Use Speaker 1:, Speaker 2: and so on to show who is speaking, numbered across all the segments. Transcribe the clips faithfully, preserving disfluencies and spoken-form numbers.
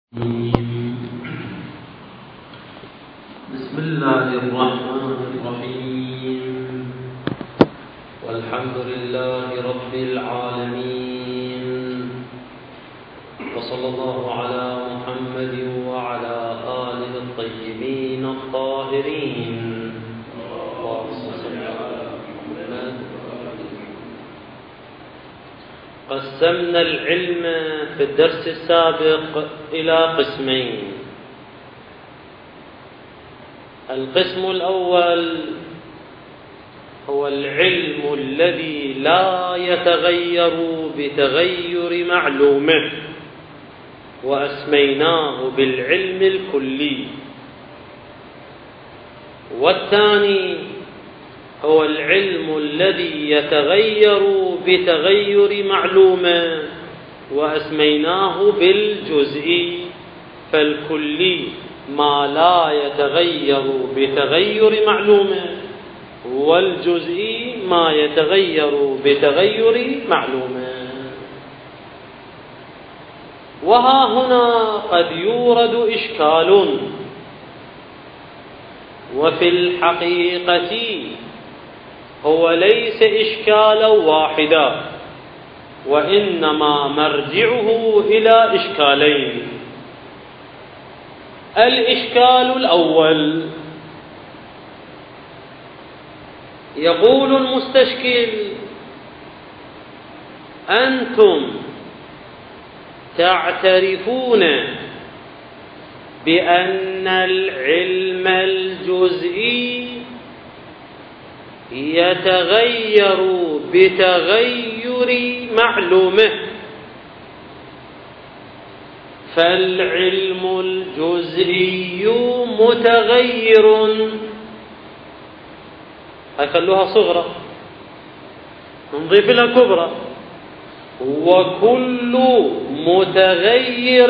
Speaker 1: بسم الله الرحمن الرحيم والحمد لله رب العالمين وصلى الله على محمد وعلى آله الطيبين الطاهرين. قسمنا العلم في الدرس السابق إلى قسمين. القسم الأول هو العلم الذي لا يتغير بتغير معلومه وأسميناه بالعلم الكلي، والثاني هو العلم الذي يتغير بتغير معلومه وأسميناه بالجزئي. فالكلي ما لا يتغير بتغير معلومه، والجزئي ما يتغير بتغير معلومه. وها هنا قد يورد إشكال، وفي الحقيقة هو ليس إشكالا واحدا، وإنما مرجعه إلى إشكالين. الإشكال الأول: يقول المستشكل: أنتم تعترفون بأن العلم الجزئي يتغير بتغير معلومه، فالعلم الجزئي متغير. هاي خلوها صغرى، نضيف لها كبرى. وكل متغير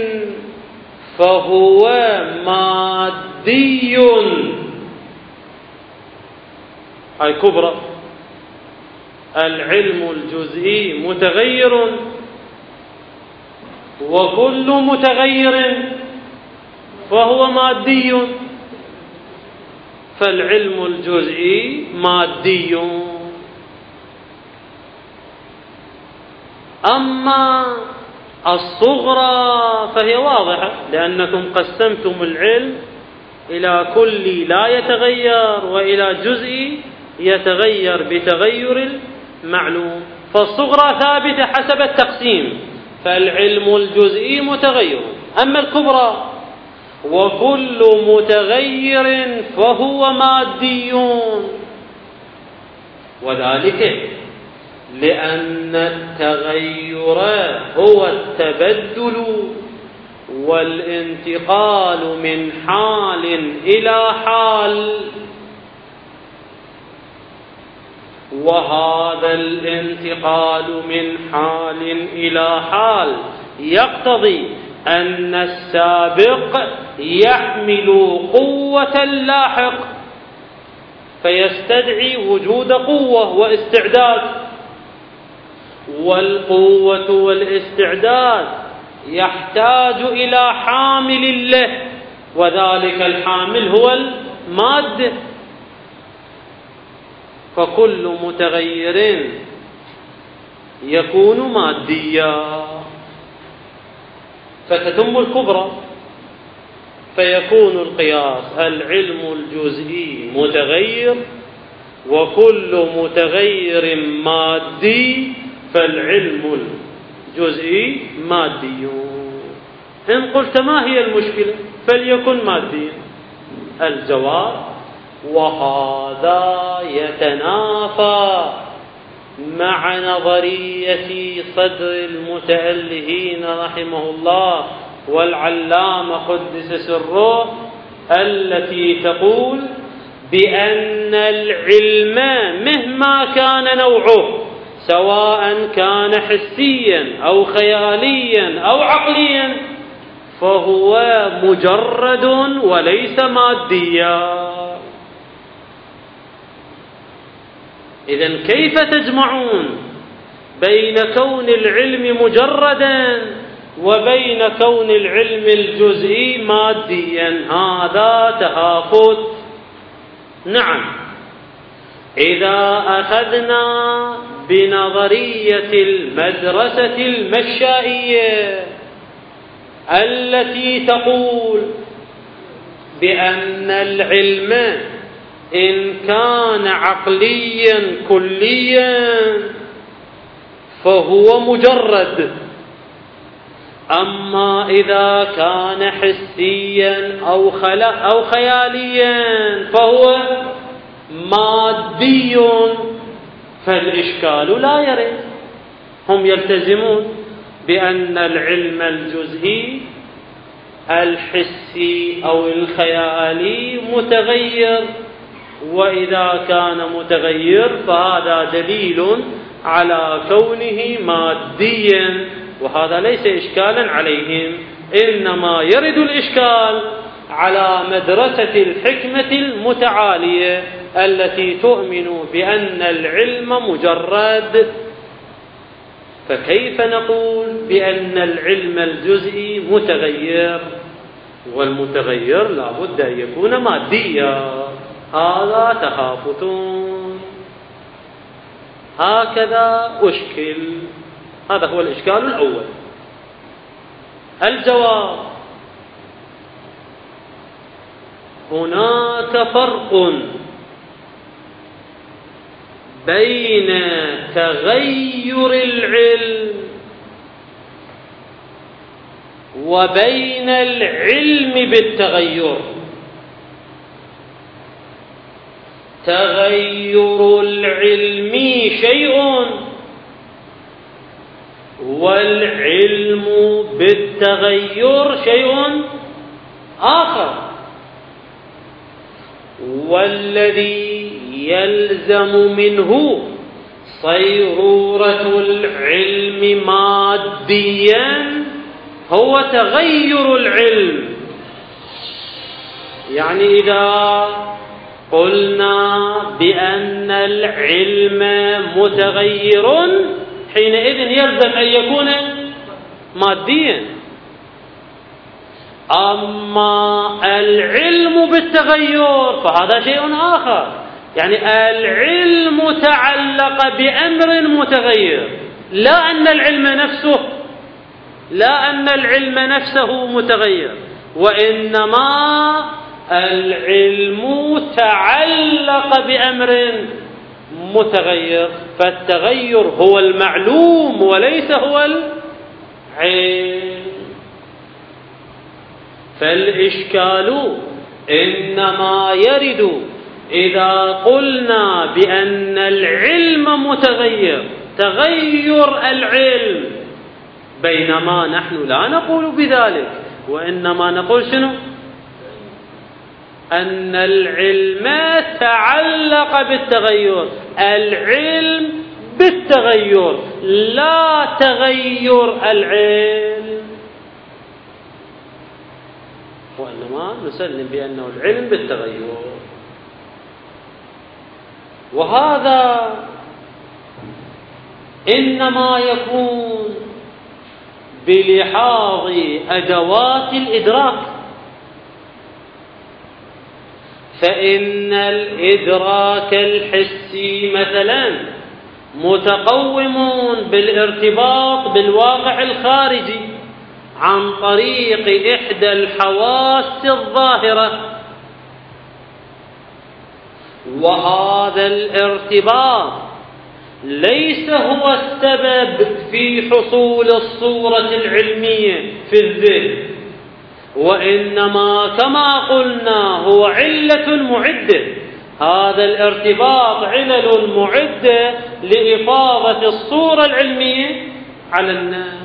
Speaker 1: فهو مادي. هاي كبرى. العلم الجزئي متغير، وكل متغير فهو مادي، فالعلم الجزئي مادي. أما الصغرى فهي واضحة، لأنكم قسمتم العلم إلى كلي لا يتغير وإلى جزئي يتغير بتغير المعلوم، فالصغرى ثابتة حسب التقسيم، فالعلم الجزئي متغير. أما الكبرى: وكل متغير فهو مادي، وذلك لأن التغير هو التبدل والانتقال من حال إلى حال، وهذا الانتقال من حال إلى حال يقتضي أن السابق يحمل قوة اللاحق، فيستدعي وجود قوة واستعداد، والقوة والاستعداد يحتاج إلى حامل له، وذلك الحامل هو المادة. فكل متغير يكون ماديا، فتتم الكبرى، فيكون القياس: العلم الجزئي متغير، وكل متغير مادي، فالعلم الجزئي مادي. إن قلت ما هي المشكلة؟ فليكن ماديا. الجواب: وهذا يتنافى مع نظرية صدر المتألهين رحمه الله والعلامة قدس سره، التي تقول بأن العلم مهما كان نوعه، سواء كان حسيا أو خياليا أو عقليا، فهو مجرد وليس ماديا. إذن كيف تجمعون بين كون العلم مجردا وبين كون العلم الجزئي ماديا، هذا تهافت. نعم، إذا أخذنا بنظرية المدرسة المشائية التي تقول بأن العلم إن كان عقليا كليا فهو مجرد، أما إذا كان حسيا أو أو خياليا فهو مادي، فالإشكال لا يرد. هم يلتزمون بأن العلم الجزئي الحسي أو الخيالي متغير، وإذا كان متغير فهذا دليل على كونه ماديا، وهذا ليس إشكالا عليهم، إنما يرد الإشكال على مدرسة الحكمة المتعالية التي تؤمن بأن العلم مجرد. فكيف نقول بأن العلم الجزئي متغير والمتغير لا بد أن يكون ماديا؟ هذا تخافت. هكذا أشكل. هذا هو الإشكال الأول. الجواب: هناك فرق بين تغير العلم وبين العلم بالتغير. تغير العلم شيء والعلم بالتغير شيء آخر، والذي يلزم منه صيرورة العلم ماديا هو تغير العلم. يعني إذا قلنا بأن العلم متغير حينئذ يلزم أن يكون ماديا. أما العلم بالتغير فهذا شيء آخر، يعني العلم تعلق بأمر متغير، لا أن العلم نفسه لا أن العلم نفسه متغير، وإنما العلم تعلق بأمر متغير، فالتغير هو المعلوم وليس هو العلم. فالإشكال إنما يرد إذا قلنا بأن العلم متغير، تغير العلم، بينما نحن لا نقول بذلك، وإنما نقول شنو؟ أن العلم تعلق بالتغير، العلم بالتغير لا تغير العلم، وإنما نسلم بأنه العلم بالتغير. وهذا إنما يكون بلحاظ أدوات الإدراك، فإن الإدراك الحسي مثلا متقوم بالارتباط بالواقع الخارجي عن طريق إحدى الحواس الظاهرة، وهذا الارتباط ليس هو السبب في حصول الصورة العلمية في الذهن، وإنما كما قلنا هو علة معدة. هذا الارتباط علل معدة لإفاضة الصورة العلمية على الناس.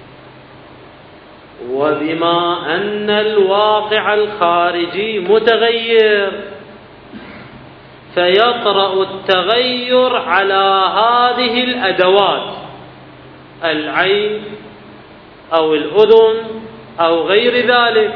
Speaker 1: وبما أن الواقع الخارجي متغير فيطرأ التغير على هذه الأدوات، العين أو الأذن أو غير ذلك،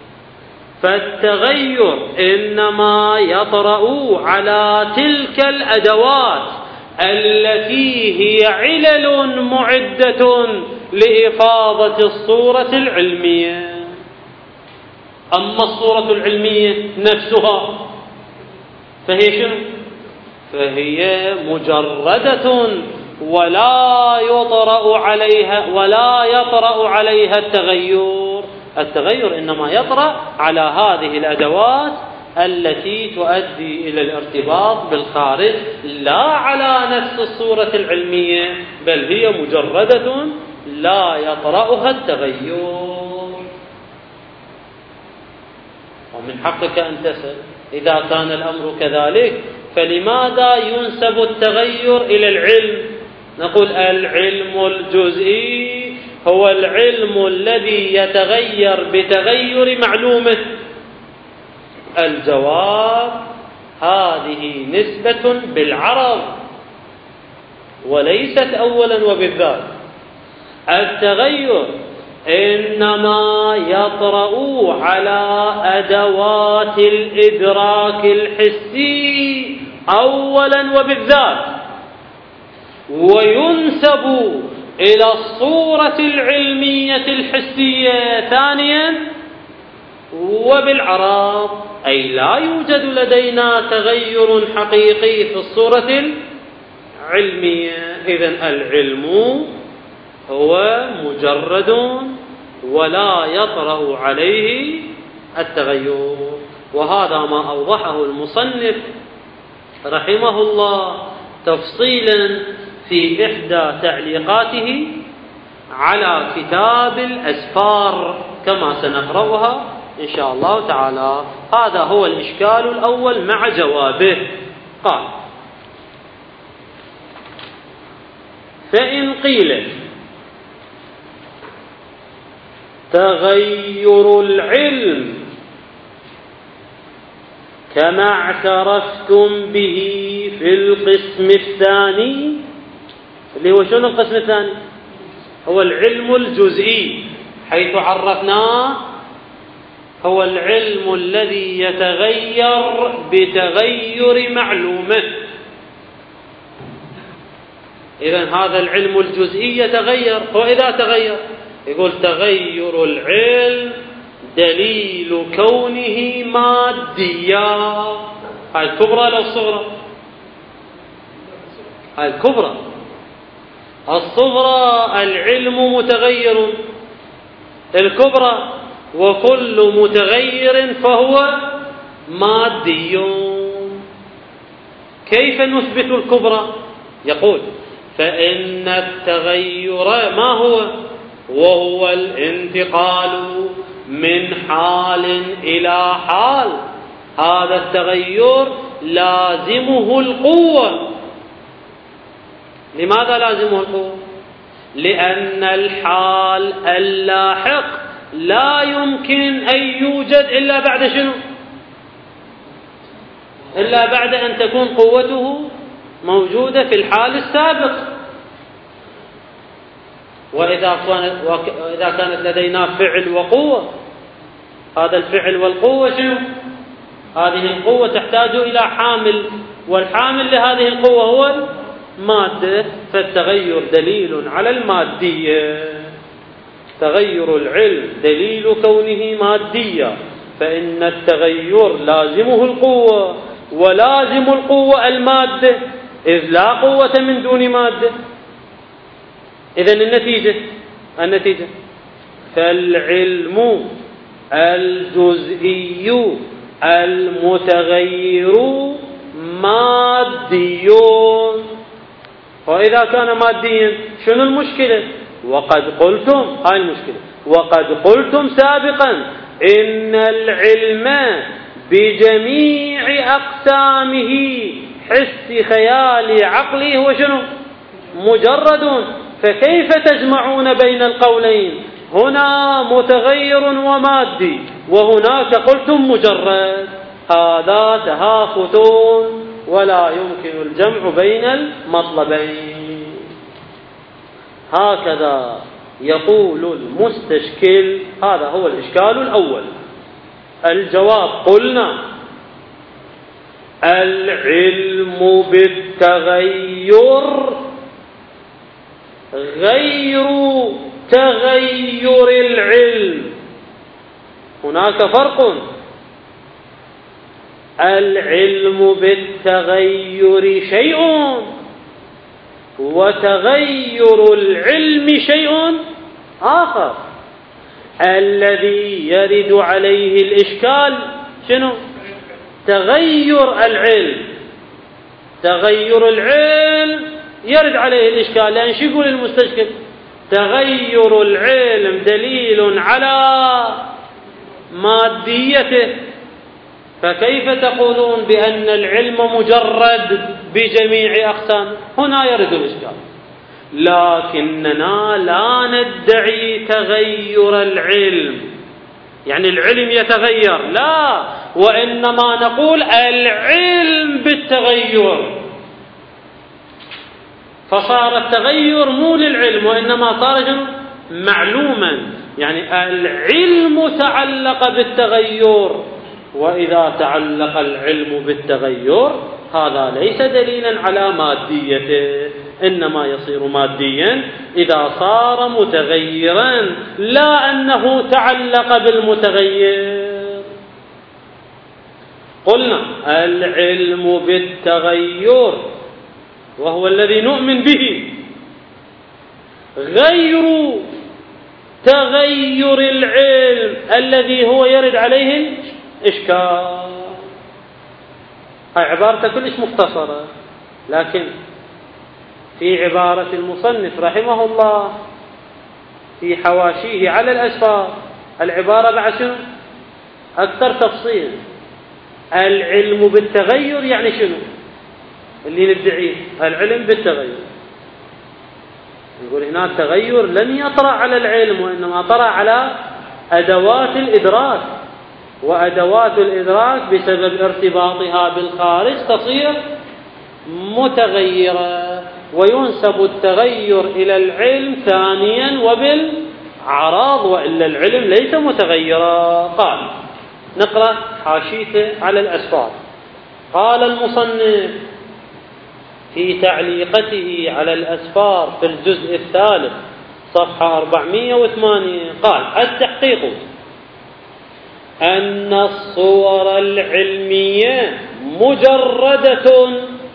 Speaker 1: فالتغير إنما يطرأ على تلك الأدوات التي هي علل معدة لإفاضة الصورة العلمية. أما الصورة العلمية نفسها فهي شنو؟ فهي مجردة ولا يطرأ عليها ولا يطرأ عليها التغير. التغير إنما يطرأ على هذه الأدوات التي تؤدي إلى الارتباط بالخارج، لا على نفس الصورة العلمية، بل هي مجردة لا يطرأها التغير. ومن حقك أن تسأل إذا كان الأمر كذلك فلماذا ينسب التغير إلى العلم؟ نقول العلم الجزئي هو العلم الذي يتغير بتغير معلومه. الجواب هذه نسبة بالعرض وليست أولا وبالذات. التغير إنما يطرأ على أدوات الإدراك الحسي أولا وبالذات، وينسب إلى الصورة العلمية الحسية ثانيا وبالعرض، أي لا يوجد لدينا تغير حقيقي في الصورة العلمية. إذن العلم هو مجرد ولا يطرأ عليه التغير. وهذا ما أوضحه المصنف رحمه الله تفصيلا في إحدى تعليقاته على كتاب الأسفار كما سنقرأها إن شاء الله تعالى. هذا هو الإشكال الأول مع جوابه. قال: فإن قيل تغير العلم كما اعترفتم به في القسم الثاني، اللي هو شنو القسم الثاني؟ هو العلم الجزئي، حيث عرفناه هو العلم الذي يتغير بتغير معلومه. إذن هذا العلم الجزئي يتغير. وإذا تغير يقول تغير العلم دليل كونه ماديا. هاي الكبرى لو الصغرى؟ هاي الكبرى. الصغرى العلم متغير، الكبرى وكل متغير فهو مادي. كيف نثبت الكبرى؟ يقول: فإن التغير ما هو؟ وهو الانتقال من حال إلى حال. هذا التغير لازمه القوة. لماذا لازمه القوة؟ لأن الحال اللاحق لا يمكن أن يوجد إلا بعد شنو؟ إلا بعد أن تكون قوته موجودة في الحال السابق. وإذا كانت, وإذا كانت لدينا فعل وقوة، هذا الفعل والقوة شنو؟ هذه القوة تحتاج إلى حامل، والحامل لهذه القوة هو المادة. فالتغير دليل على المادية. تغير العلم دليل كونه ماديا، فإن التغير لازمه القوة، ولازم القوة المادة، إذ لا قوة من دون مادة. إذن النتيجة النتيجة فالعلم الجزئي المتغير مادي. وإذا كان ماديا شنو المشكلة؟ وقد قلتم، هاي المشكلة، وقد قلتم سابقا إن العلم بجميع أقسامه حسي خيالي عقلي هو شنو؟ مجرد. فكيف تجمعون بين القولين؟ هنا متغير ومادي وهناك قلتم مجرد. هذا تهافت ولا يمكن الجمع بين المطلبين. هكذا يقول المستشكل. هذا هو الإشكال الأول. الجواب: قلنا العلم بالتغير غير تغير العلم. هناك فرق. العلم بالتغير شيء، وتغير العلم شيء آخر. الذي يرد عليه الإشكال شنو؟ تغير العلم. تغير العلم يرد عليه الإشكال، لأن شو يقول المستشكل؟ تغير العلم دليل على ماديته، فكيف تقولون بأن العلم مجرد بجميع أقسامه؟ هنا يرد الإشكال. لكننا لا ندعي تغير العلم، يعني العلم يتغير، لا، وإنما نقول العلم بالتغير. فصار التغير مو للعلم، وإنما صار معلوما، يعني العلم تعلق بالتغير. وإذا تعلق العلم بالتغير هذا ليس دليلا على ماديته، إنما يصير ماديا إذا صار متغيرا، لا أنه تعلق بالمتغير. قلنا العلم بالتغير وهو الذي نؤمن به، غير تغير العلم الذي هو يرد عليه الإشكال. هاي عبارة كلش مختصرة، لكن في عبارة المصنف رحمه الله في حواشيه على الأسفار العبارة بعد شنو؟ أكثر تفصيل. العلم بالتغير يعني شنو؟ اللي ندعيه العلم بالتغير. نقول هنا التغير لم يطرأ على العلم، وإنما طرأ على أدوات الإدراك، وأدوات الإدراك بسبب ارتباطها بالخارج تصير متغيرة، وينسب التغير إلى العلم ثانيا وبالعراض، وإلا العلم ليس متغيرا. قال نقرأ حاشيته على الأسفار. قال المصنف في تعليقته على الأسفار في الجزء الثالث صفحة أربعمائة وثمانية، قال التحقيق أن الصور العلمية مجردة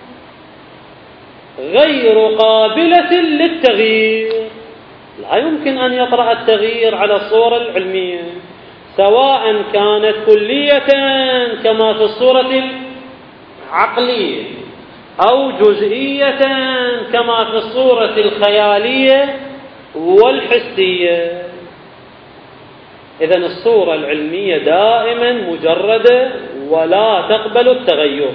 Speaker 1: غير قابلة للتغيير. لا يمكن أن يطرأ التغيير على الصور العلمية، سواء كانت كلية كما في الصورة العقلية، أو جزئية كما في الصورة الخيالية والحسية. إذن الصورة العلمية دائما مجردة ولا تقبل التغير.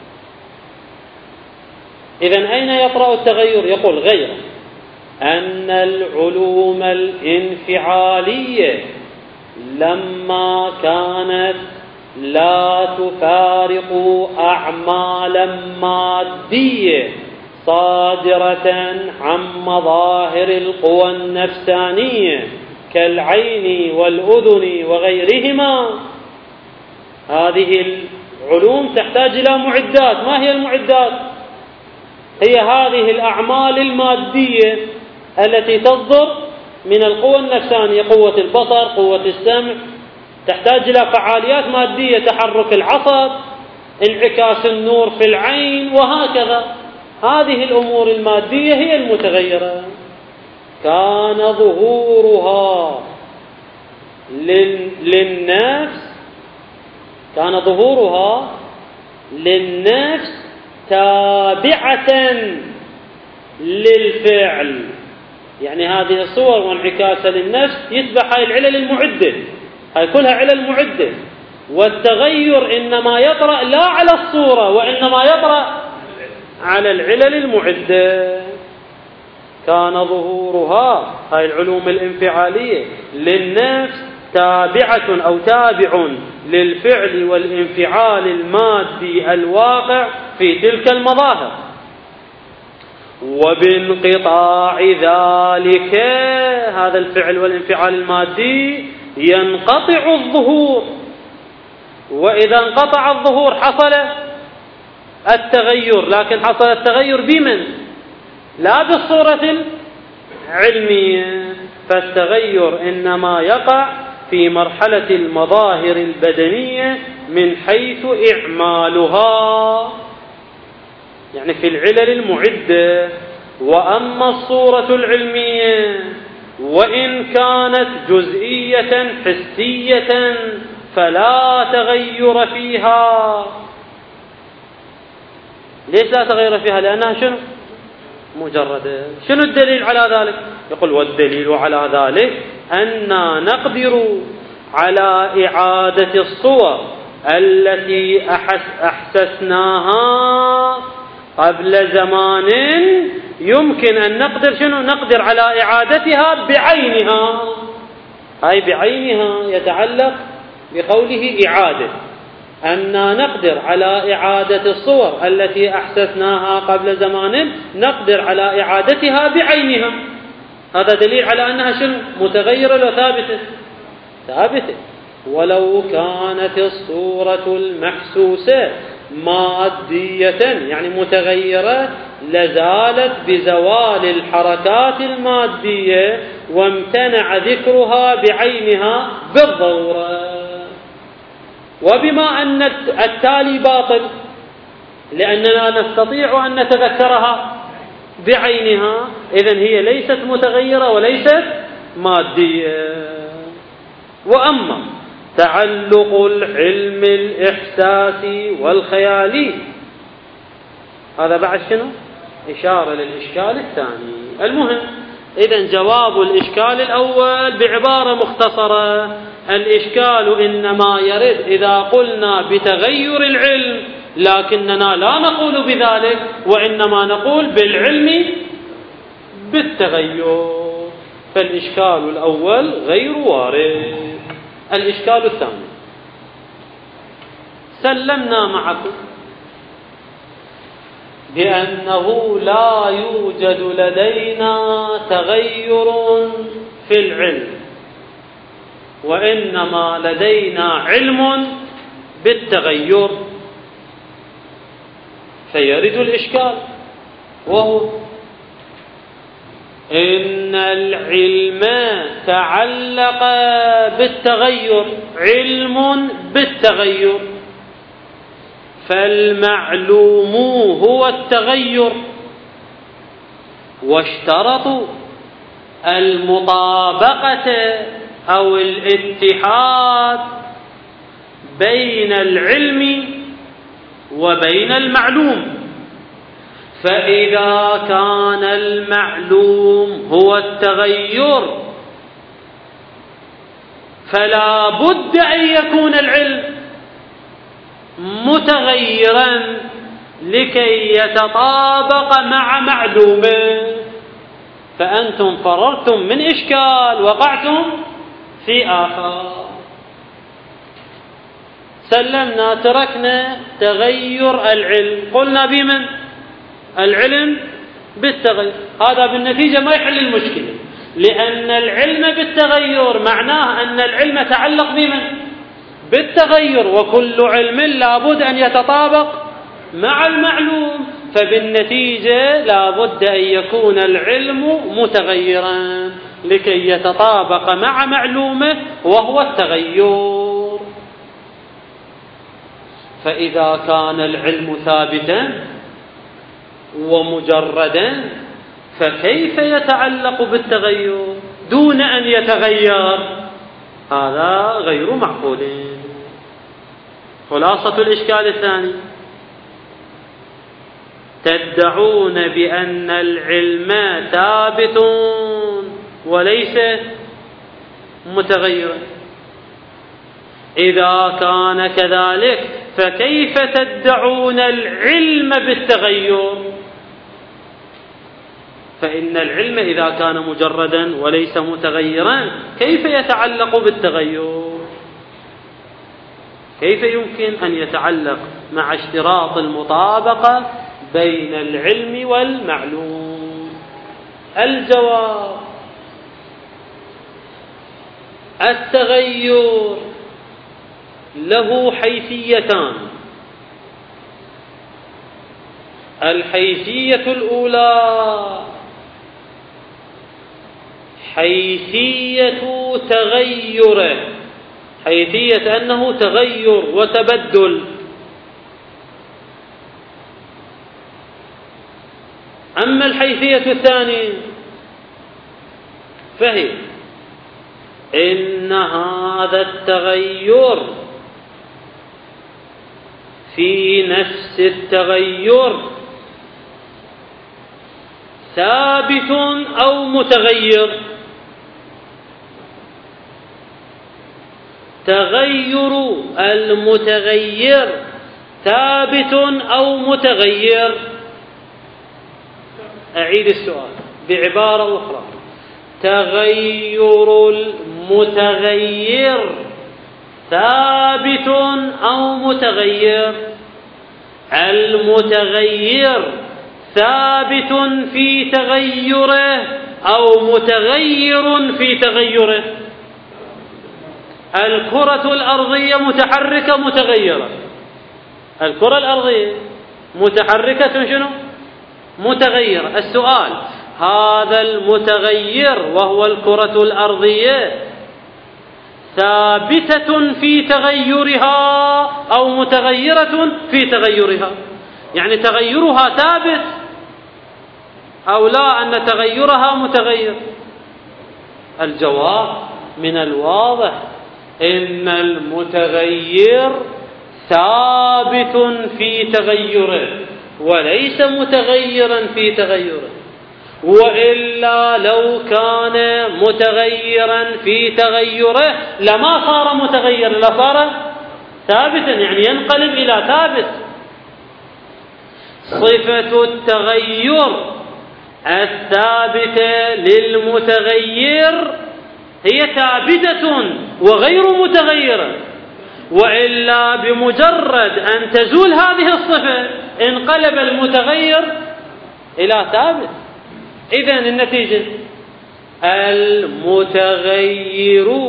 Speaker 1: إذن أين يطرأ التغير؟ يقول غير أن العلوم الانفعالية لما كانت لا تفارق أعمالا مادية صادرة عن مظاهر القوى النفسانية كالعين والأذن وغيرهما. هذه العلوم تحتاج إلى معدات. ما هي المعدات؟ هي هذه الأعمال المادية التي تصدر من القوى النفسانية، قوة البصر، قوة السمع، تحتاج إلى فعاليات مادية، تحرك العصب، انعكاس النور في العين، وهكذا. هذه الأمور المادية هي المتغيرة. كان ظهورها للنفس كان ظهورها للنفس تابعة للفعل، يعني هذه الصور وانعكاسها للنفس يتبع هاي العلل المعدة، هاي كلها علل معدة. والتغير إنما يطرأ لا على الصورة، وإنما يطرأ على العلل المعدة. كان ظهورها هاي العلوم الانفعالية للنفس تابعة أو تابع للفعل والانفعال المادي الواقع في تلك المظاهر. وبانقطاع ذلك هذا الفعل والانفعال المادي ينقطع الظهور. وإذا انقطع الظهور حصل التغير، لكن حصل التغير بمن؟ لا بالصورة العلمية. فالتغير إنما يقع في مرحلة المظاهر البدنية من حيث إعمالها، يعني في العلل المعدة. وأما الصورة العلمية وإن كانت جزئية حسية فلا تغير فيها. ليش لا تغير فيها؟ لأنها شنو؟ مجردة. شنو الدليل على ذلك؟ يقول والدليل على ذلك أننا نقدر على إعادة الصور التي أحس أحسسناها قبل زمان. يمكن أن نقدر شنو؟ نقدر على إعادتها بعينها. هاي بعينها يتعلق بقوله إعادة، أننا نقدر على إعادة الصور التي أحسسناها قبل زمان، نقدر على إعادتها بعينها. هذا دليل على أنها شنو؟ متغيرة ولا ثابتة؟ ثابتة. ولو كانت الصورة المحسوسة مادية يعني متغيرة لزالت بزوال الحركات المادية وامتنع ذكرها بعينها بالضرورة. وبما أن التالي باطل لأننا نستطيع أن نتذكرها بعينها، إذن هي ليست متغيرة وليست مادية. وأما تعلق العلم الإحساسي والخيالي هذا بعد شنو؟ إشارة للإشكال الثاني. المهم إذن جواب الإشكال الأول بعبارة مختصرة: الإشكال إنما يرد إذا قلنا بتغير العلم، لكننا لا نقول بذلك، وإنما نقول بالعلم بالتغير. فالإشكال الأول غير وارد. الإشكال الثاني: سلمنا معكم بأنه لا يوجد لدينا تغير في العلم، وإنما لدينا علم بالتغير. فيرد الإشكال وهو إن العلم تعلق بالتغير، علم بالتغير، فالمعلوم هو التغير، واشترطوا المطابقة أو الاتحاد بين العلم وبين المعلوم. فإذا كان المعلوم هو التغير فلا بد أن يكون العلم متغيرا لكي يتطابق مع معلومه. فأنتم فررتم من إشكال وقعتم في آخر. سلمنا تركنا تغير العلم، قلنا بمن؟ العلم بالتغير. هذا بالنتيجة ما يحل المشكلة، لأن العلم بالتغير معناه أن العلم تعلق بمن؟ بالتغير، وكل علم لابد أن يتطابق مع المعلوم. فبالنتيجة لابد أن يكون العلم متغيرا لكي يتطابق مع معلومه وهو التغير. فإذا كان العلم ثابتا ومجردا فكيف يتعلق بالتغير دون أن يتغير؟ هذا غير معقول. خلاصة الإشكال الثاني: تدعون بأن العلم ثابت وليس متغيرا. إذا كان كذلك فكيف تدعون العلم بالتغير؟ فإن العلم إذا كان مجردا وليس متغيرا كيف يتعلق بالتغير؟ كيف يمكن أن يتعلق مع اشتراط المطابقة بين العلم والمعلوم؟ الجواب: التغير له حيثيتان. الحيثية الأولى حيثية تغيره، حيثية أنه تغير وتبدل. أما الحيثية الثانية فهي إن هذا التغير في نفس التغير ثابت أو متغير. تغير المتغير ثابت أو متغير. أعيد السؤال بعبارة أخرى: تغير المتغير ثابت أو متغير؟ المتغير ثابت في تغيره أو متغير في تغيره؟ الكرة الأرضية متحركة متغيرة، الكرة الأرضية متحركة شنو؟ متغيرة. السؤال: هذا المتغير وهو الكرة الأرضية ثابتة في تغيرها أو متغيرة في تغيرها؟ يعني تغيرها ثابت أو لا أن تغيرها متغير؟ الجواب من الواضح إن المتغير ثابت في تغيره وليس متغيرا في تغيره، وإلا لو كان متغيرا في تغيره لما صار متغيرا، لصار ثابتا، يعني ينقلب إلى ثابت. صفة التغير الثابتة للمتغير هي ثابتة وغير متغيرة، وإلا بمجرد أن تزول هذه الصفة انقلب المتغير إلى ثابت. إذن النتيجة: المتغير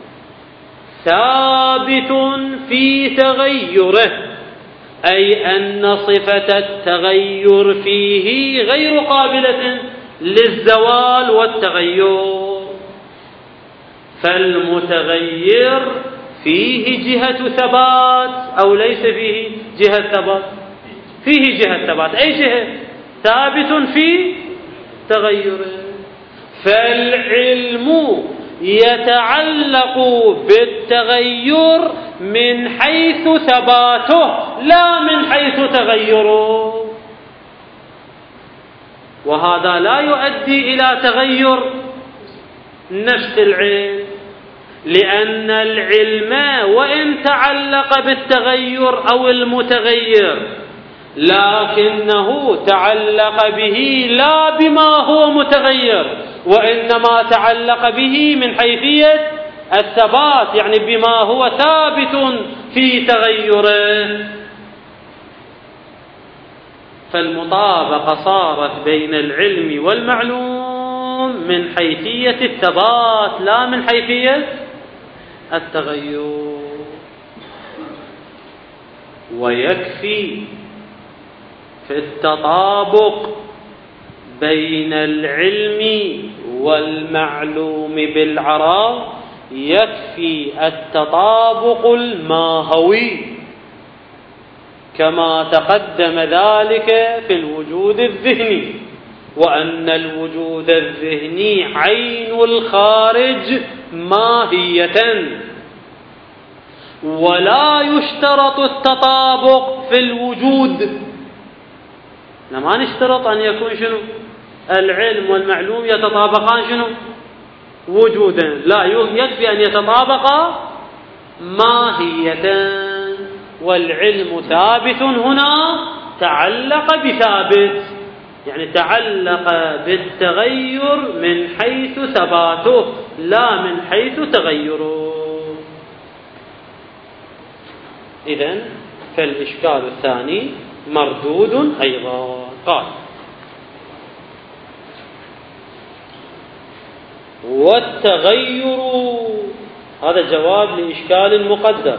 Speaker 1: ثابت في تغيره، أي أن صفة التغير فيه غير قابلة للزوال والتغير. فالمتغير فيه جهة ثبات أو ليس فيه جهة ثبات؟ فيه جهة ثبات. أي جهة؟ ثابت في تغيره. فالعلم يتعلق بالتغير من حيث ثباته لا من حيث تغيره، وهذا لا يؤدي إلى تغير نفس العلم، لأن العلم وإن تعلق بالتغير أو المتغير لكنه تعلق به لا بما هو متغير، وإنما تعلق به من حيثية الثبات، يعني بما هو ثابت في تغيره. فالمطابقة صارت بين العلم والمعلوم من حيثية الثبات لا من حيثية التغير. ويكفي في التطابق بين العلم والمعلوم بالعراض يكفي التطابق الماهوي كما تقدم ذلك في الوجود الذهني، وأن الوجود الذهني عين الخارج ماهية، ولا يشترط التطابق في الوجود. لما نشترط أن يكون شنو؟ العلم والمعلوم يتطابقان شنو؟ وجودا. لا، يكفي أن يتطابقا ماهية. والعلم ثابت هنا تعلق بثابت، يعني تعلق بالتغير من حيث ثباته لا من حيث تغيره. إذن فالإشكال الثاني مردود أيضا. قال: والتغير، هذا جواب لإشكال مقدر: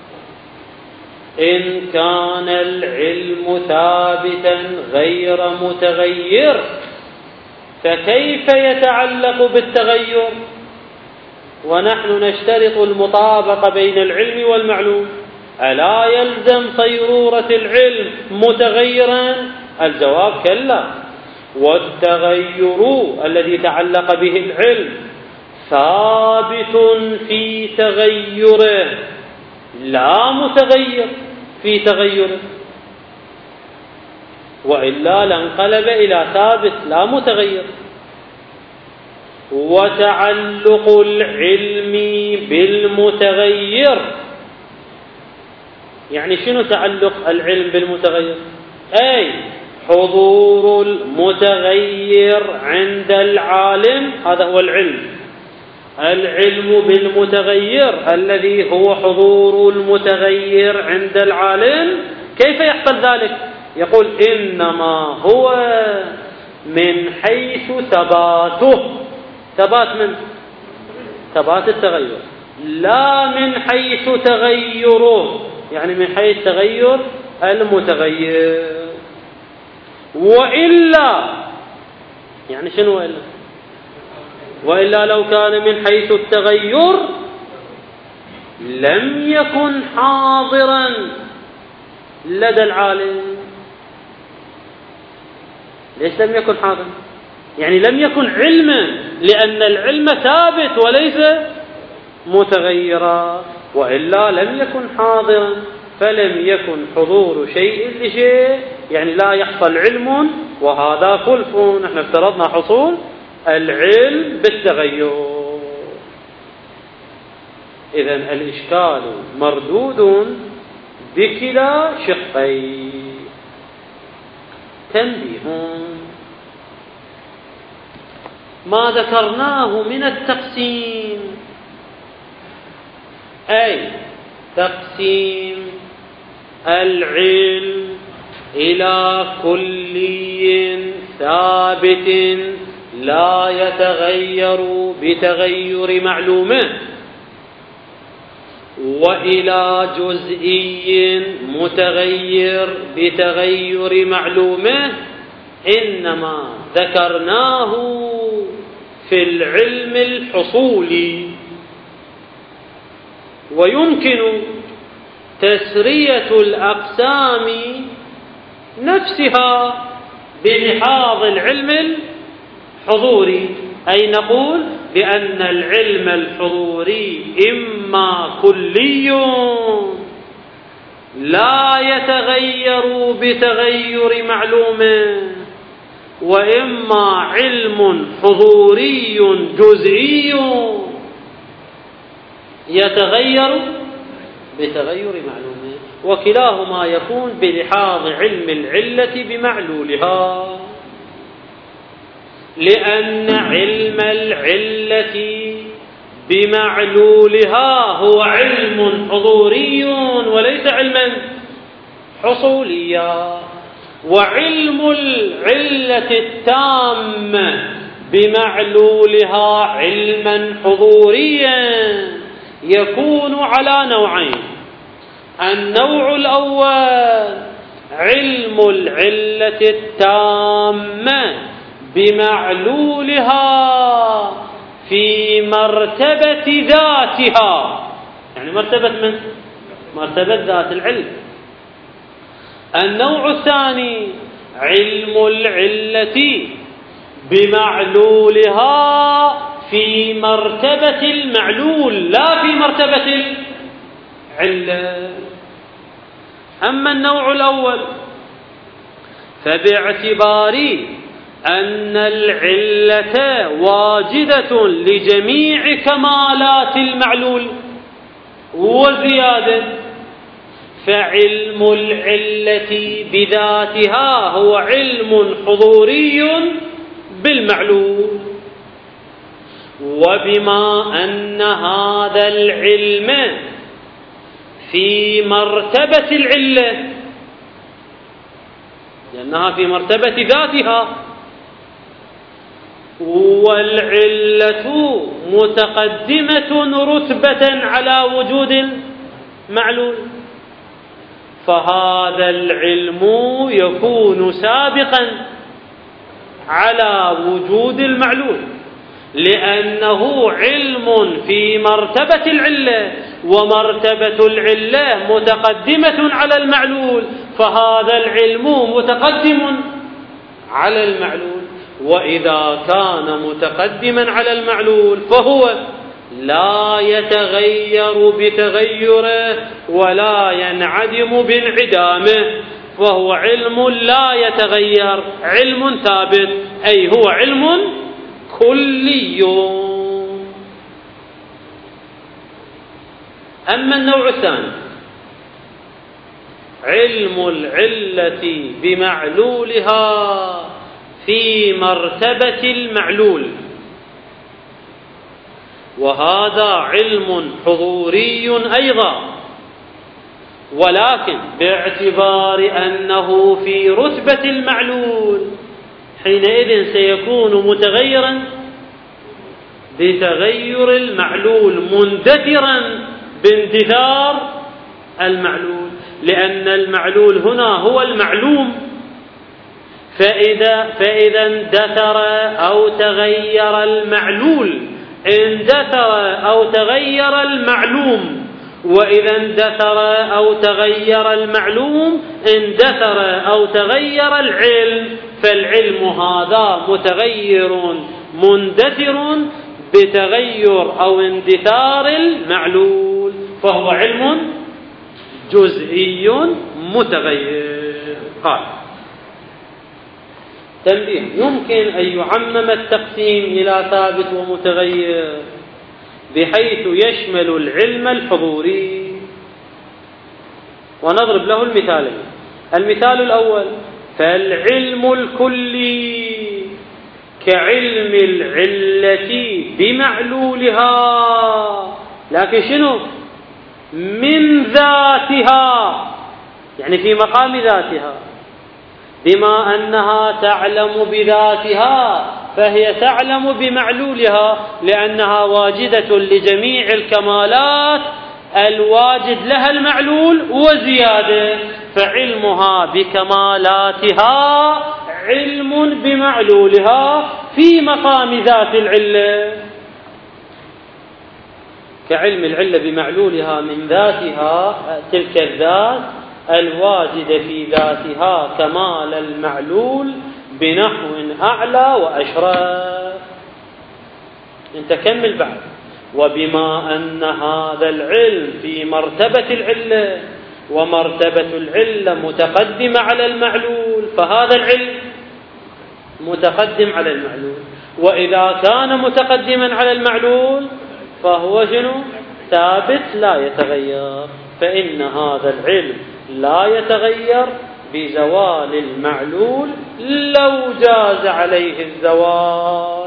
Speaker 1: إن كان العلم ثابتا غير متغير فكيف يتعلق بالتغير ونحن نشترط المطابقة بين العلم والمعلوم؟ ألا يلزم صيرورة العلم متغيرا؟ الجواب كلا. والتغير الذي تعلق به العلم ثابت في تغيره لا متغير في تغيره، وإلا لانقلب إلى ثابت لا متغير. وتعلق العلم بالمتغير، يعني شنو تعلق العلم بالمتغير؟ أي حضور المتغير عند العالم، هذا هو العلم. العلم بالمتغير الذي هو حضور المتغير عند العالم، كيف يحصل ذلك؟ يقول إنما هو من حيث ثباته، ثبات من ثبات التغير، لا من حيث تغيره، يعني من حيث تغير المتغير. وإلا يعني شنو وإلا؟ وإلا لو كان من حيث التغير لم يكن حاضرا لدى العالم. ليش لم يكن حاضرا؟ يعني لم يكن علما، لأن العلم ثابت وليس متغيرا، وإلا لم يكن حاضرا. فلم يكن حضور شيء لشيء، يعني لا يحصل علم، وهذا خلف. نحن افترضنا حصول العلم بالتغير. إذن الإشكال مردود بكلا شقين. تنبيه: ما ذكرناه من التقسيم، أي تقسيم العلم إلى كلي ثابت لا يتغير بتغير معلومه، وإلى جزئي متغير بتغير معلومه، إنما ذكرناه في العلم الحصولي. ويمكن تسرية الأقسام نفسها بلحاظ العلم الحضوري، أي نقول بأن العلم الحضوري إما كلي لا يتغير بتغير معلومه، وإما علم حضوري جزئي يتغير بتغير معلومه، وكلاهما يكون بلحاظ علم العلة بمعلولها. لأن علم العلة بمعلولها هو علم حضوري وليس علما حصوليا، وعلم العلة التامة بمعلولها علما حضوريا يكون على نوعين: النوع الأول علم العلة التامة بمعلولها في مرتبة ذاتها، يعني مرتبة من؟ مرتبة ذات العلم. النوع الثاني علم العلة بمعلولها في مرتبة المعلول لا في مرتبة العلة. أما النوع الأول فباعتبار أن العلة واجدة لجميع كمالات المعلول وزيادة، فعلم العلة بذاتها هو علم حضوري بالمعلول. وبما أن هذا العلم في مرتبة العلة، لأنها في مرتبة ذاتها، والعلة متقدمة رتبة على وجود المعلول، فهذا العلم يكون سابقا على وجود المعلول، لأنه علم في مرتبة العلة، ومرتبة العلة متقدمة على المعلول، فهذا العلم متقدم على المعلول. وإذا كان متقدما على المعلول فهو لا يتغير بتغيره ولا ينعدم بانعدامه، فهو علم لا يتغير، علم ثابت، أي هو علم كلي. أما النوع الثاني علم العلة بمعلولها في مرتبة المعلول، وهذا علم حضوري أيضا، ولكن باعتبار أنه في رتبة المعلول حينئذ سيكون متغيرا بتغير المعلول، مندثرا باندثار المعلول، لأن المعلول هنا هو المعلوم، فإذا, فإذا اندثر أو تغير المعلول اندثر أو تغير المعلوم، وإذا اندثر أو تغير المعلوم اندثر أو تغير العلم، فالعلم هذا متغير مندثر بتغير أو اندثار المعلول، فهو علم جزئي متغير. قال تنبيه: يمكن أن يعمم التقسيم إلى ثابت ومتغير بحيث يشمل العلم الحضوري، ونضرب له المثالين. المثال الأول: فالعلم الكلي كعلم العلة بمعلولها، لكن شنو؟ من ذاتها، يعني في مقام ذاتها، بما أنها تعلم بذاتها فهي تعلم بمعلولها، لأنها واجدة لجميع الكمالات الواجد لها المعلول وزيادة، فعلمها بكمالاتها علم بمعلولها في مقام ذات العلة، كعلم العلة بمعلولها من ذاتها، تلك الذات الواجدة في ذاتها كمال المعلول بنحو أعلى وأشرف. انت كمل بعد: وبما أن هذا العلم في مرتبة العلة، ومرتبة العلة متقدمة على المعلول، فهذا العلم متقدم على المعلول، وإذا كان متقدما على المعلول فهو شنو؟ ثابت لا يتغير، فإن هذا العلم لا يتغير بزوال المعلول لو جاز عليه الزوال،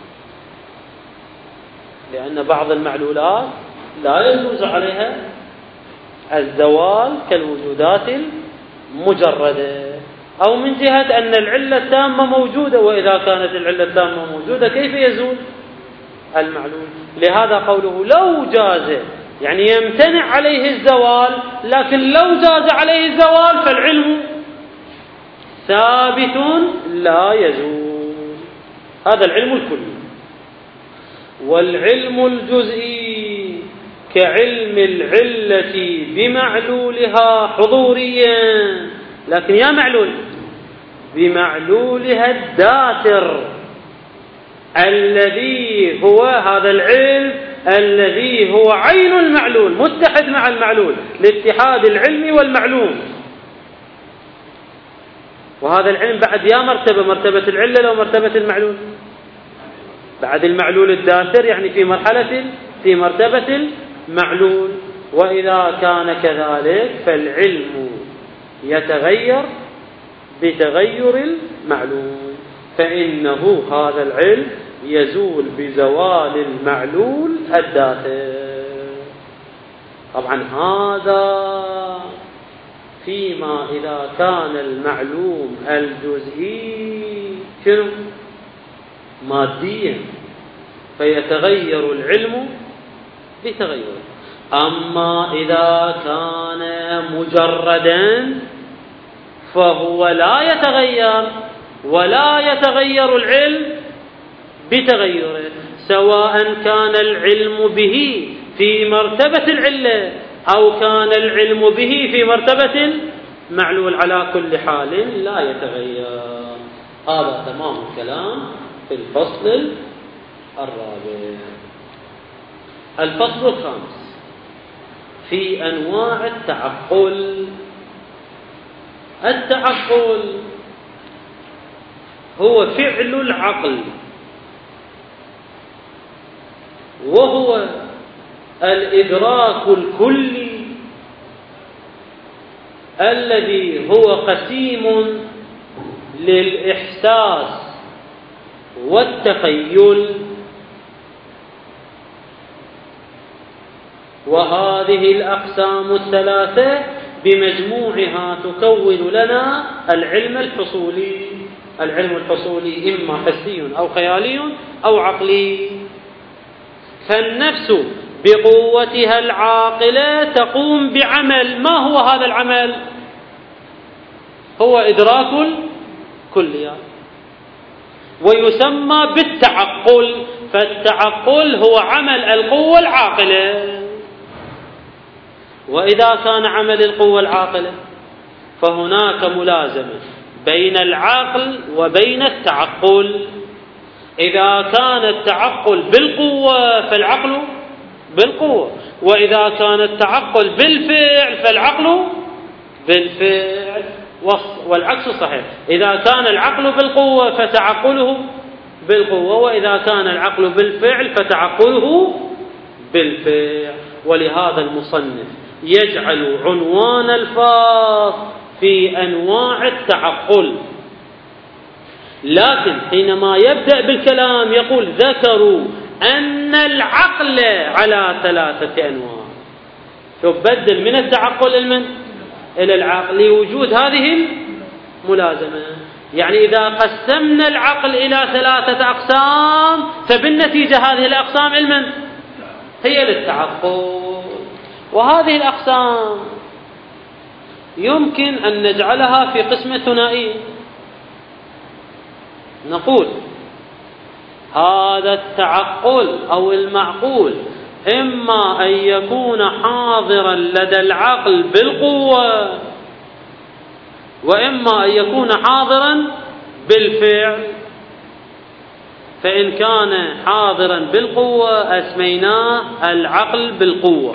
Speaker 1: لأن بعض المعلولات لا يجوز عليها الزوال كالوجودات المجردة، أو من جهة أن العلة التامة موجودة، وإذا كانت العلة التامة موجودة كيف يزول المعلول؟ لهذا قوله لو جاز، يعني يمتنع عليه الزوال، لكن لو جاز عليه الزوال فالعلم ثابت لا يزول، هذا العلم الكلي. والعلم الجزئي كعلم العلة بمعلولها حضوريا، لكن يا معلول بمعلولها الداتر الذي هو هذا العلم الذي هو عين المعلول، متحد مع المعلول لاتحاد العلم والمعلوم. وهذا العلم بعد يا مرتبة، مرتبة العلة لو مرتبة المعلول، بعد المعلول الداتر، يعني في مرحلة في مرتبة المعلول. وإذا كان كذلك فالعلم يتغير بتغير المعلول، فإنه هذا العلم يزول بزوال المعلول الداتر. طبعا هذا فيما إذا كان المعلوم الجزئي شنو؟ ماديا، فيتغير العلم بتغيره. أما إذا كان مجردا فهو لا يتغير، ولا يتغير العلم بتغيره، سواء كان العلم به في مرتبة العلة أو كان العلم به في مرتبة معلول، على كل حال لا يتغير. هذا تمام الكلام في الفصل الرابع. الفصل الخامس في أنواع التعقل. التعقل هو فعل العقل، وهو الإدراك الكلي الذي هو قسيم للإحساس والتخيل، وهذه الأقسام الثلاثة بمجموعها تكون لنا العلم الحصولي. العلم الحصولي إما حسي أو خيالي أو عقلي. فالنفس بقوتها العاقلة تقوم بعمل، ما هو هذا العمل؟ هو إدراك الكليات، ويسمى بالتعقل. فالتعقل هو عمل القوة العاقلة. وإذا كان عمل القوة العاقلة فهناك ملازمة بين العقل وبين التعقل. إذا كان التعقل بالقوة فالعقل بالقوة، وإذا كان التعقل بالفعل فالعقل بالفعل، والعكس صحيح. إذا كان العقل بالقوة فتعقله بالقوة، وإذا كان العقل بالفعل فتعقله بالفعل. ولهذا المصنف يجعل عنوان الفصل في أنواع التعقل، لكن حينما يبدأ بالكلام يقول ذكروا أن العقل على ثلاثة أنواع. تبدل من التعقل المن إلى العقل لوجود هذه الملازمة. يعني إذا قسمنا العقل إلى ثلاثة أقسام فبالنتيجة هذه الأقسام المن هي للتعقل. وهذه الأقسام يمكن أن نجعلها في قسمة ثنائية. نقول هذا التعقل أو المعقول إما أن يكون حاضرا لدى العقل بالقوة، وإما أن يكون حاضرا بالفعل. فإن كان حاضرا بالقوة أسميناه العقل بالقوة.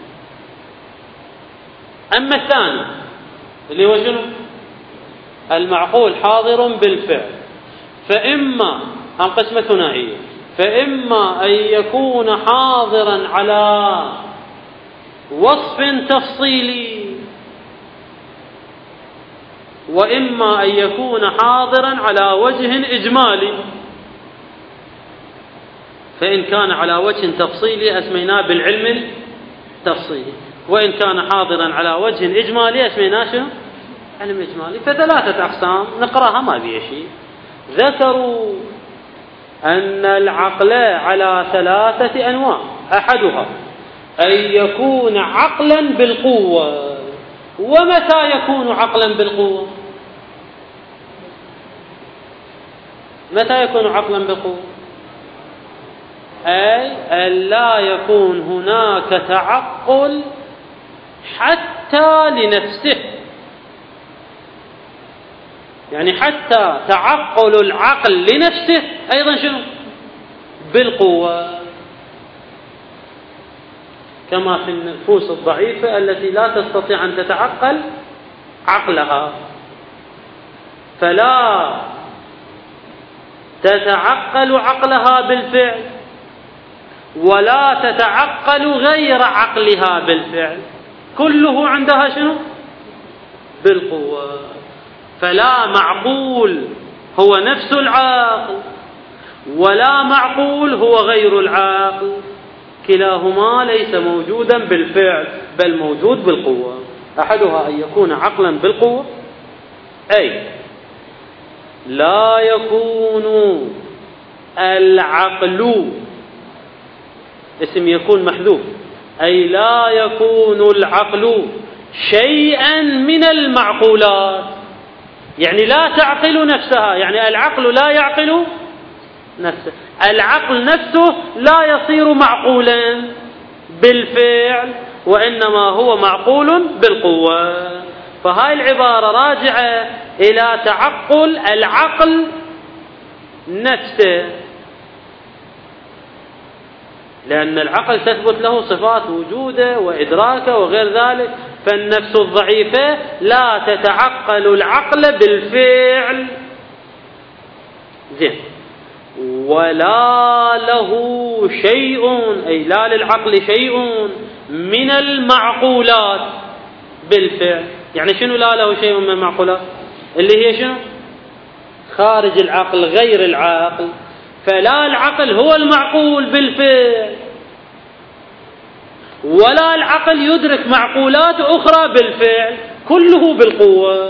Speaker 1: أما الثاني اللي هو شنو؟ المعقول حاضر بالفعل، فإما عن قسمة ثنائية، فإما أن يكون حاضرا على وصف تفصيلي، وإما أن يكون حاضرا على وجه إجمالي. فإن كان على وجه تفصيلي أسميناه بالعلم التفصيلي، وإن كان حاضرا على وجه إجمالي أسميناه شنو؟ علم إجمالي. فثلاثة أقسام نقراها ما بيها شيء. ذكروا أن العقل على ثلاثة أنواع، أحدها أن يكون عقلا بالقوة. ومتى يكون عقلا بالقوة؟ متى يكون عقلا بالقوة؟ أي أن لا يكون هناك تعقل حتى لنفسه، يعني حتى تعقل العقل لنفسه أيضا شنو؟ بالقوة، كما في النفوس الضعيفة التي لا تستطيع أن تتعقل عقلها، فلا تتعقل عقلها بالفعل ولا تتعقل غير عقلها بالفعل، كله عندها شنو؟ بالقوة. فلا معقول هو نفس العاقل ولا معقول هو غير العاقل، كلاهما ليس موجودا بالفعل بل موجود بالقوة. أحدها أن يكون عقلا بالقوة، أي لا يكون العقل، اسم يكون محذوف، أي لا يكون العقل شيئا من المعقولات. يعني لا تعقل نفسها، يعني العقل لا يعقل نفسه، العقل نفسه لا يصير معقولا بالفعل وإنما هو معقول بالقوة. فهاي العبارة راجعة إلى تعقل العقل نفسه، لأن العقل تثبت له صفات وجوده وإدراكه وغير ذلك، فالنفس الضعيفة لا تتعقل العقل بالفعل. زين. ولا له شيء، أي لا للعقل شيء من المعقولات بالفعل. يعني شنو لا له شيء من المعقولات؟ اللي هي شنو؟ خارج العقل، غير العقل. فلا العقل هو المعقول بالفعل، ولا العقل يدرك معقولات أخرى بالفعل، كله بالقوة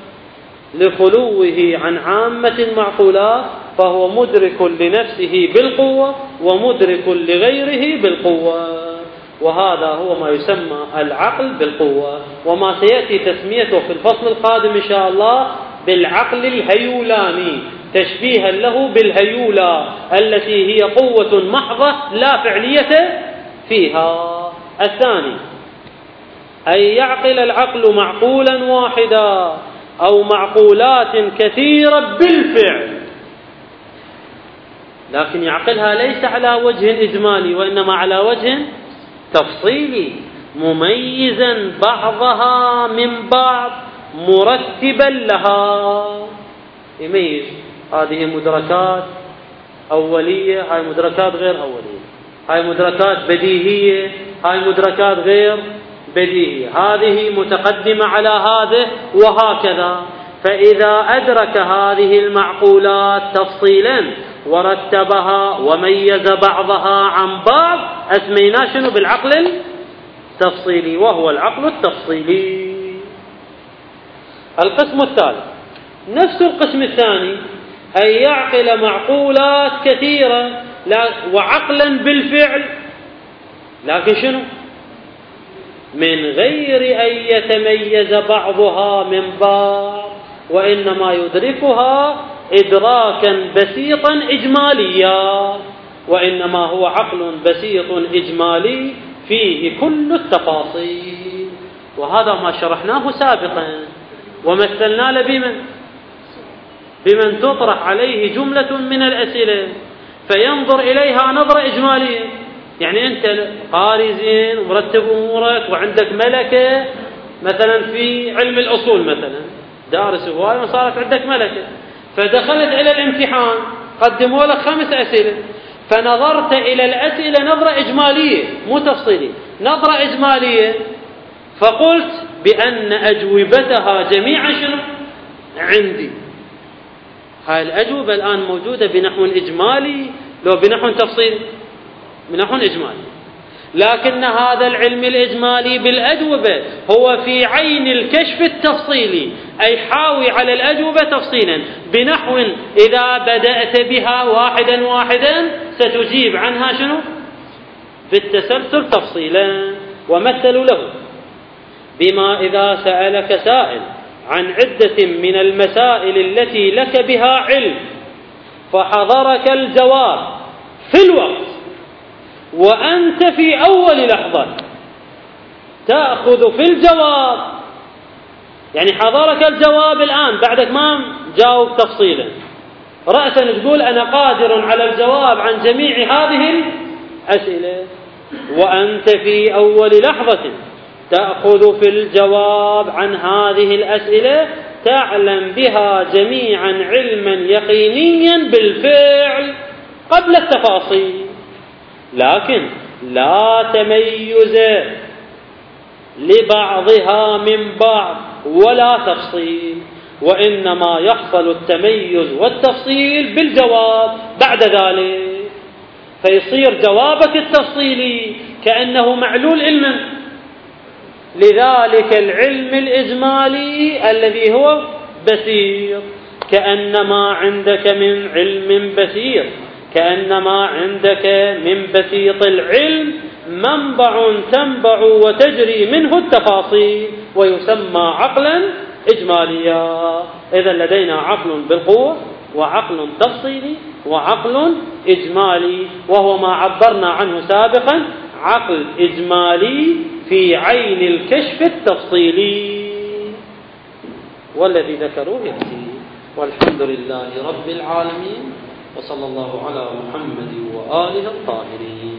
Speaker 1: لخلوه عن عامة المعقولات، فهو مدرك لنفسه بالقوة ومدرك لغيره بالقوة، وهذا هو ما يسمى العقل بالقوة، وما سيأتي تسميته في الفصل القادم إن شاء الله بالعقل الهيولاني، تشبيها له بالهيولة التي هي قوة محضة لا فعلية فيها. الثاني أن يعقل العقل معقولا واحدا أو معقولات كثيرة بالفعل، لكن يعقلها ليس على وجه إجمالي وإنما على وجه تفصيلي، مميزا بعضها من بعض مرتبا لها. يميز هذه مدركات أولية، هاي مدركات غير أولية، هاي مدركات بديهية، هاي مدركات غير بديهية، هذه متقدمة على هذه وهكذا. فإذا أدرك هذه المعقولات تفصيلا ورتبها وميز بعضها عن بعض أسميناه شنو؟ بالعقل التفصيلي، وهو العقل التفصيلي. القسم الثالث نفس القسم الثاني، أن يعقل معقولات كثيرة وعقلا بالفعل، لكن شنو؟ من غير أن يتميز بعضها من بعض، وإنما يدركها إدراكا بسيطا إجماليا، وإنما هو عقل بسيط إجمالي فيه كل التفاصيل. وهذا ما شرحناه سابقا ومثلنا له بمن بمن تطرح عليه جملة من الأسئلة فينظر إليها نظرة إجمالية. يعني أنت قارئ زين ومرتب أمورك وعندك ملكة مثلا في علم الأصول، مثلا دارس هواي وصارت عندك ملكة، فدخلت إلى الامتحان قدموا لك خمس أسئلة، فنظرت إلى الأسئلة نظرة إجمالية مو تفصيلية، نظرة إجمالية، فقلت بأن أجوبتها جميعا شنو؟ عندي. هاي الأجوبة الآن موجودة بنحو إجمالي لو بنحو تفصيلي؟ بنحو إجمالي. لكن هذا العلم الإجمالي بالأجوبة هو في عين الكشف التفصيلي، أي حاوي على الأجوبة تفصيلا، بنحو إذا بدأت بها واحدا واحدا ستجيب عنها شنو؟ بالتسلسل تفصيلا. ومثلوا له بما إذا سألك سائل عن عدة من المسائل التي لك بها علم فحضرك الجواب في الوقت وأنت في أول لحظة تأخذ في الجواب، يعني حضرك الجواب الآن بعدك ما جاوب تفصيلا، رأسا تقول أنا قادر على الجواب عن جميع هذه الأسئلة، وأنت في أول لحظة تأخذ في الجواب عن هذه الأسئلة تعلم بها جميعا علما يقينيا بالفعل قبل التفاصيل، لكن لا تميز لبعضها من بعض ولا تفصيل، وإنما يحصل التميز والتفصيل بالجواب بعد ذلك، فيصير جوابك التفصيلي كأنه معلول علما. لذلك العلم الإجمالي الذي هو بسيط كأنما عندك من علم بسيط، كأنما عندك من بسيط العلم منبع تنبع وتجري منه التفاصيل، ويسمى عقلا إجمالية. إذا لدينا عقل بالقوة وعقل تفصيلي وعقل إجمالي، وهو ما عبرنا عنه سابقا، عقل إجمالي في عين الكشف التفصيلي، والذي ذكروه يأتي. والحمد لله رب العالمين، وصلى الله على محمد وآله الطاهرين.